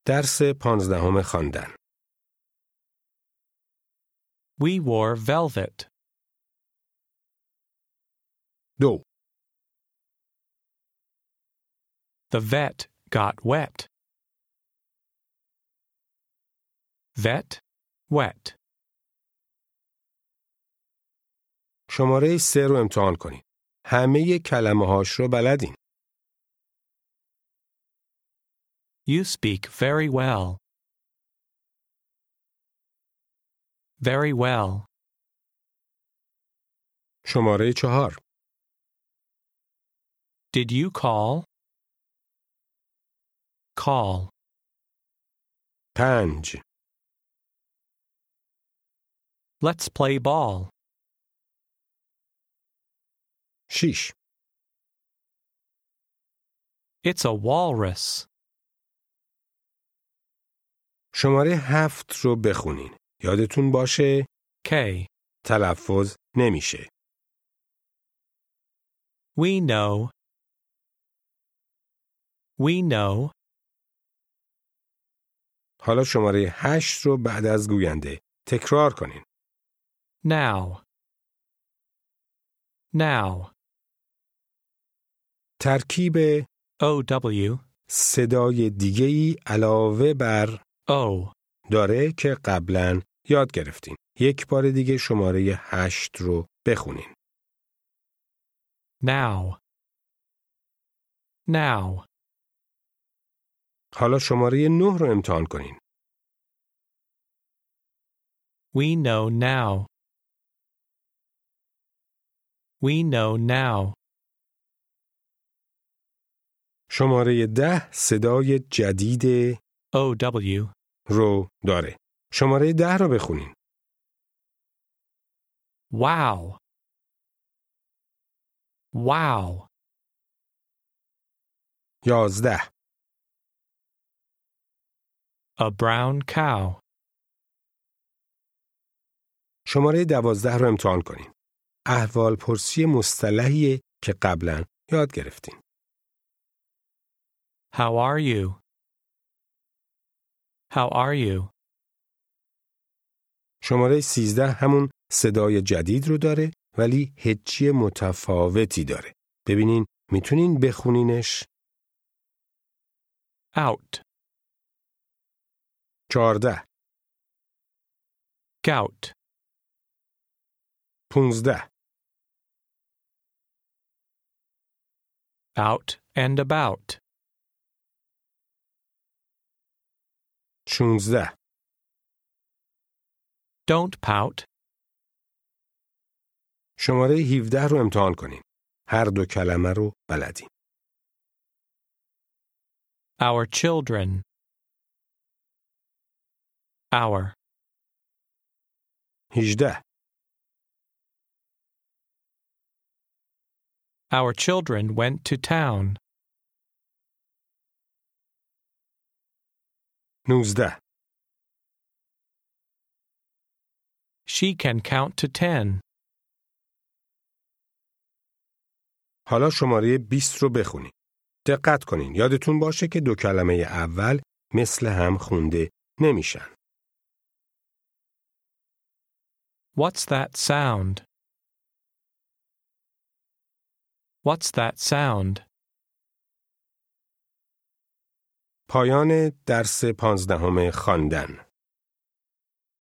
درس 15 خواندن. We wore velvet. 2. The vet got wet. Vet, wet. شماره 3 رو امتحان کنید. همه کلمه هاش رو بلدین. You speak very well. Very well. شماره 4. Did you call? Call. 5. Let's play ball. 6. It's a walrus. شماره 7 رو بخونین. یادتون باشه K. تلفظ نمیشه. We know. We know. حالا شماره 8 رو بعد از گوینده تکرار کنین. Now. Now. ترکیب OW. صدای دیگه‌ای علاوه بر O. داره که قبلاً یاد گرفتین. یک بار دیگه شماره 8 رو بخونین. Now. Now. حالا شماره 9 رو امتحان کنین. We know now. We know now. شماره 10 صدای جدید OW. رو داره. شماره 10 رو بخونین. Wow. Wow. 11. A brown cow. شماره 12 رو امتحان کنین. احوال پرسی مصطلحیه که قبلاً یاد گرفتین. How are you? How are you? شماره 13 همون صدای جدید رو داره ولی هجی متفاوتی داره. ببینین میتونین بخونینش. Out. 14. Gout. 15. Out and about. 16. Don't pout. شماره 17 رو امتحان کنین. هر دو کلمه رو بلدین. Our children. Our. 18. Our children went to town. 19. She can count to 10. حالا شماره 20 رو بخونین. دقت کنین. یادتون باشه که دو کلمه اول مثل هم خونده نمیشن. What's that sound? What's that sound? پایان درس 15 خواندن.